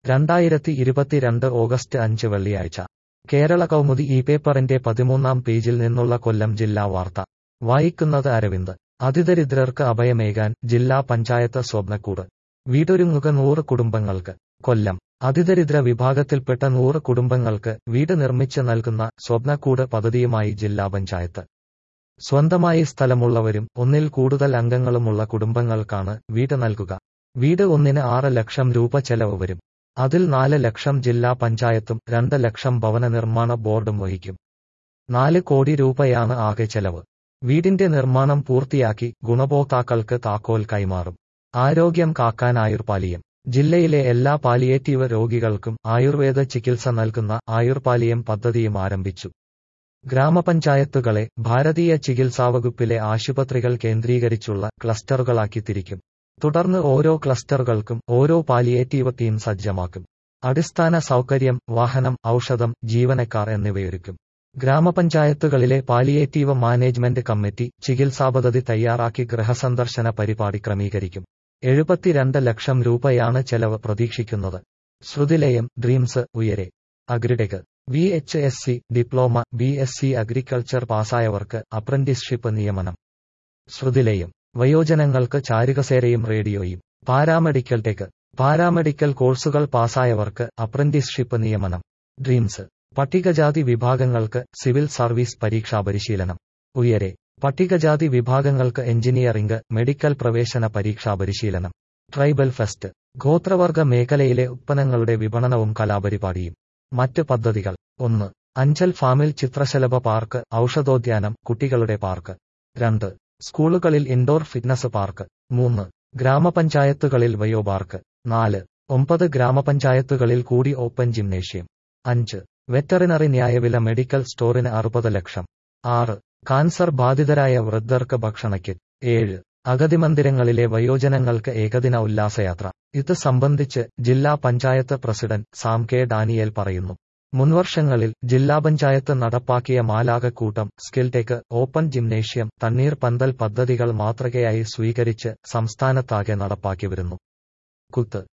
2022 August 5 വെള്ളിയാഴ്ച കേരള കൗമുദി ഈ പേപ്പറിന്റെ 13-ാം പേജിൽ നിന്നുള്ള കൊല്ലം ജില്ലാ വാർത്ത വായിക്കുന്നത് അരവിന്ദ്. അതിദരിദ്രർക്ക് അഭയമേകാൻ ജില്ലാ പഞ്ചായത്ത് സ്വപ്നക്കൂട്. വീടൊരുങ്ങുക 100 കുടുംബങ്ങൾക്ക്. കൊല്ലം. അതിദരിദ്ര വിഭാഗത്തിൽപ്പെട്ട 100 കുടുംബങ്ങൾക്ക് വീട് നിർമ്മിച്ച് നൽകുന്ന സ്വപ്നക്കൂട് പദ്ധതിയുമായി ജില്ലാ പഞ്ചായത്ത്. സ്വന്തമായി സ്ഥലമുള്ളവരും ഒന്നിൽ കൂടുതൽ അംഗങ്ങളുമുള്ള കുടുംബങ്ങൾക്കാണ് വീട് നൽകുക. വീട് ഒന്നിന് 6 ലക്ഷം രൂപ ചെലവ് വരും. അതിൽ 4 ലക്ഷം ജില്ലാ പഞ്ചായത്തും 2 ലക്ഷം ഭവന നിർമ്മാണ ബോർഡും വഹിക്കും. 4 കോടി രൂപയാണ് ആകെ ചെലവ്. വീടിന്റെ നിർമ്മാണം പൂർത്തിയാക്കി ഗുണഭോക്താക്കൾക്ക് താക്കോൽ കൈമാറും. ആരോഗ്യം കാക്കാൻ ആയുർപാലിയം. ജില്ലയിലെ എല്ലാ പാലിയേറ്റീവ് രോഗികൾക്കും ആയുർവേദ ചികിത്സ നൽകുന്ന ആയുർപാലിയം പദ്ധതിയും ആരംഭിച്ചു. ഗ്രാമപഞ്ചായത്തുകളെ ഭാരതീയ ചികിത്സാവകുപ്പിലെ ആശുപത്രികൾ കേന്ദ്രീകരിച്ചുള്ള ക്ലസ്റ്ററുകളാക്കി തിരിക്കും. തുടർന്ന് ഓരോ ക്ലസ്റ്ററുകൾക്കും ഓരോ പാലിയേറ്റീവ് ടീം സജ്ജമാക്കും. അടിസ്ഥാന സൗകര്യം, വാഹനം, ഔഷധം, ജീവനക്കാർ എന്നിവയൊരുക്കും. ഗ്രാമപഞ്ചായത്തുകളിലെ പാലിയേറ്റീവ് മാനേജ്മെന്റ് കമ്മിറ്റി ചികിത്സാപദ്ധതി തയ്യാറാക്കി ഗൃഹസന്ദർശന പരിപാടി ക്രമീകരിക്കും. 72 ലക്ഷം രൂപയാണ് ചെലവ് പ്രതീക്ഷിക്കുന്നത്. Shruthilayam, dreams, Uyare. Agritech. VHSC, diploma, BSc agriculture പാസായവർക്ക് അപ്രന്റീസ്ഷിപ്പ് നിയമനം. ശ്രുതിലയം. വയോജനങ്ങൾക്ക് ചാരുകസേരയും റേഡിയോയും. Paramedical tech. പാരാമെഡിക്കൽ കോഴ്സുകൾ പാസായവർക്ക് അപ്രന്റീസ്ഷിപ്പ് നിയമനം. ഡ്രീംസ്. പട്ടികജാതി വിഭാഗങ്ങൾക്ക് സിവിൽ സർവീസ് പരീക്ഷാ പരിശീലനം. ഉയരെ. പട്ടികജാതി വിഭാഗങ്ങൾക്ക് എഞ്ചിനീയറിംഗ്, മെഡിക്കൽ പ്രവേശന പരീക്ഷാ പരിശീലനം. Tribal fest. ഗോത്രവർഗ മേഖലയിലെ ഉത്പന്നങ്ങളുടെ വിപണനവും കലാപരിപാടിയും. മറ്റ് പദ്ധതികൾ. 1. അഞ്ചൽ ഫാമിൽ ചിത്രശലഭ പാർക്ക്, ഔഷധോദ്യാനം, കുട്ടികളുടെ പാർക്ക്. 2. സ്കൂളുകളിൽ ഇൻഡോർ ഫിറ്റ്നസ് പാർക്ക്. 3. ഗ്രാമപഞ്ചായത്തുകളിൽ വയോ പാർക്ക്. 4. 9 ഗ്രാമപഞ്ചായത്തുകളിൽ കൂടി ഓപ്പൺ ജിംനേഷ്യം. 5. വെറ്ററിനറി ന്യായവില മെഡിക്കൽ സ്റ്റോറിന് 60 ലക്ഷം. 6. കാൻസർ ബാധിതരായ വൃദ്ധർക്ക് ഭക്ഷണക്കിറ്റ്. 7. അഗതി മന്ദിരങ്ങളിലെ വയോജനങ്ങൾക്ക് ഏകദിന ഉല്ലാസയാത്ര. ഇത് സംബന്ധിച്ച് ജില്ലാ panchayat president Sam K Daniel പറയുന്നു. മുൻവർഷങ്ങളിൽ ജില്ലാ പഞ്ചായത്ത് നടപ്പാക്കിയ മാലാകക്കൂട്ടം, സ്കിൽടെക്, ഓപ്പൺ ജിംനേഷ്യം, തണ്ണീർ പന്തൽ പദ്ധതികൾ മാതൃകയായി സ്വീകരിച്ച് സംസ്ഥാനത്താകെ നടപ്പാക്കി വരുന്നു. കുത്ത്.